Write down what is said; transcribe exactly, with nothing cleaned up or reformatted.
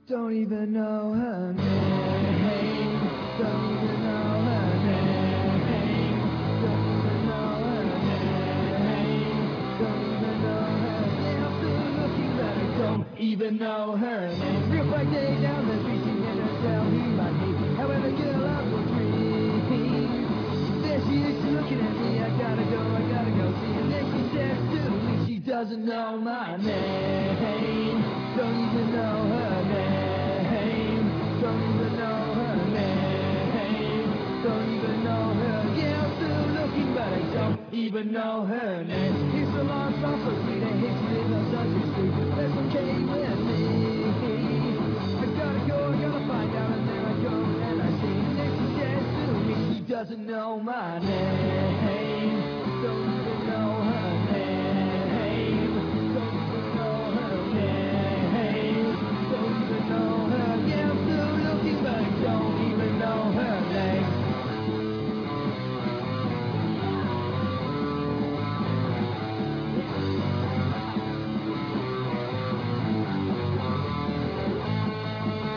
Don't even know her name. Don't even know her name. Don't even know her name. Don't even know her name. I'm still looking, but I don't even know her name. Real bright day down the street, she never tell who might be. However, girl of your dreams. There she is, she's looking at me. I gotta go, I gotta go see. And then she says to me, she doesn't know my name. Don't even know her name. Don't even know her name. Don't even know her. Yeah, I'm still looking, but I don't even know her name. It's a long song so sweet, and here she lives on Sunday Street. That's okay with me. I gotta go, I gotta find out, and then I go and I see. And then she says to me, she doesn't know my name.